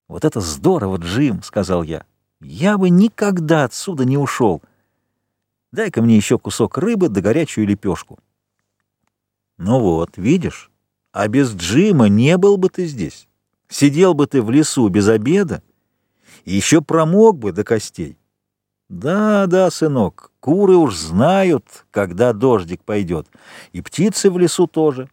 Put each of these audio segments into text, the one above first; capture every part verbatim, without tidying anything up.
«Вот это здорово, Джим!» — сказал я. «Я бы никогда отсюда не ушел. Дай-ка мне еще кусок рыбы да горячую лепешку». «Ну вот, видишь, а без Джима не был бы ты здесь. Сидел бы ты в лесу без обеда и еще промок бы до костей. Да, да, сынок, куры уж знают, когда дождик пойдет, и птицы в лесу тоже».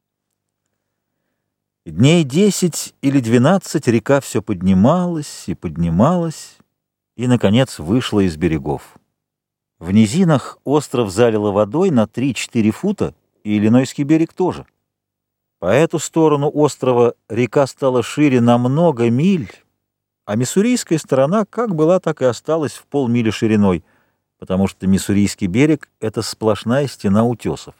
Дней десять или двенадцать река все поднималась и поднималась, и, наконец, вышла из берегов. В низинах остров залило водой на три-четыре фута, и Иллинойский берег тоже. По эту сторону острова река стала шире на много миль, а миссурийская сторона как была, так и осталась в полмили шириной, потому что Миссурийский берег — это сплошная стена утесов.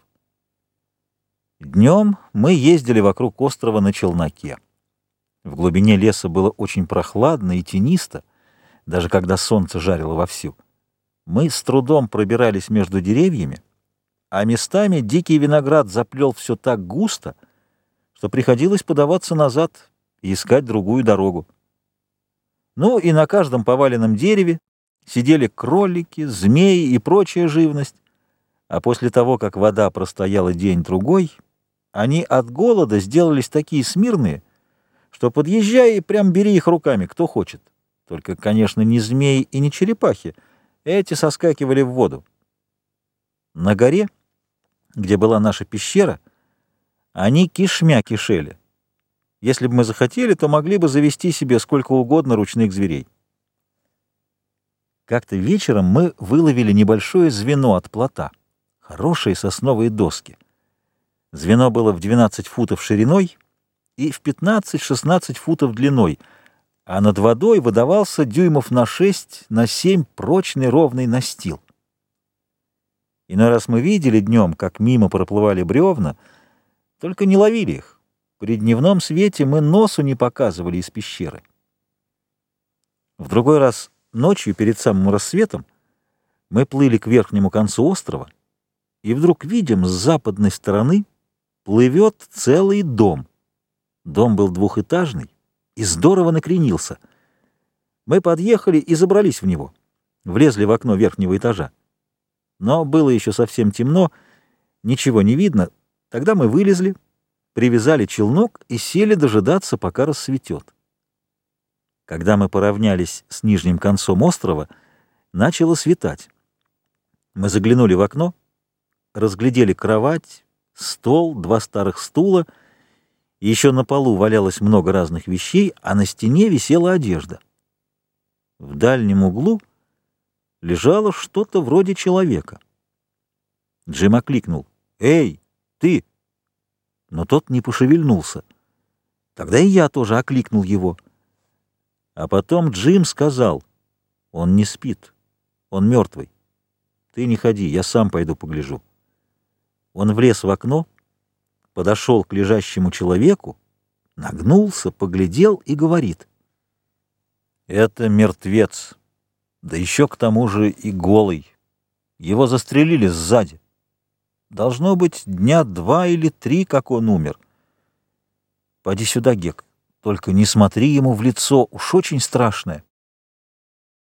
Днем мы ездили вокруг острова на челноке. В глубине леса было очень прохладно и тенисто, даже когда солнце жарило вовсю. Мы с трудом пробирались между деревьями, а местами дикий виноград заплел все так густо, что приходилось подаваться назад и искать другую дорогу. Ну и на каждом поваленном дереве сидели кролики, змеи и прочая живность, а после того, как вода простояла день-другой, они от голода сделались такие смирные, что, подъезжай, прям бери их руками, кто хочет. Только, конечно, не змеи и не черепахи, эти соскакивали в воду. На горе, где была наша пещера, они кишмя кишели. Если бы мы захотели, то могли бы завести себе сколько угодно ручных зверей. Как-то вечером мы выловили небольшое звено от плота, хорошие сосновые доски. Звено было в двенадцать футов шириной и в пятнадцать-шестнадцать футов длиной, а над водой выдавался дюймов на шесть, на семь прочный ровный настил. Иной раз мы видели днем, как мимо проплывали бревна, только не ловили их. При дневном свете мы носу не показывали из пещеры. В другой раз ночью, перед самым рассветом, мы плыли к верхнему концу острова, и вдруг видим, с западной стороны плывет целый дом. Дом был двухэтажный и здорово накренился. Мы подъехали и забрались в него, влезли в окно верхнего этажа. Но было еще совсем темно, ничего не видно. Тогда мы вылезли, привязали челнок и сели дожидаться, пока рассветет. Когда мы поравнялись с нижним концом острова, начало светать. Мы заглянули в окно, разглядели кровать, стол, два старых стула, и еще на полу валялось много разных вещей, а на стене висела одежда. В дальнем углу лежало что-то вроде человека. Джим окликнул: «Эй, ты!» Но тот не пошевельнулся. Тогда и я тоже окликнул его. А потом Джим сказал: «Он не спит, он мертвый. Ты не ходи, я сам пойду погляжу». Он влез в окно, подошел к лежащему человеку, нагнулся, поглядел и говорит: «Это мертвец, да еще к тому же и голый. Его застрелили сзади. Должно быть, дня два или три, как он умер. Поди сюда, Гек, только не смотри ему в лицо, уж очень страшное».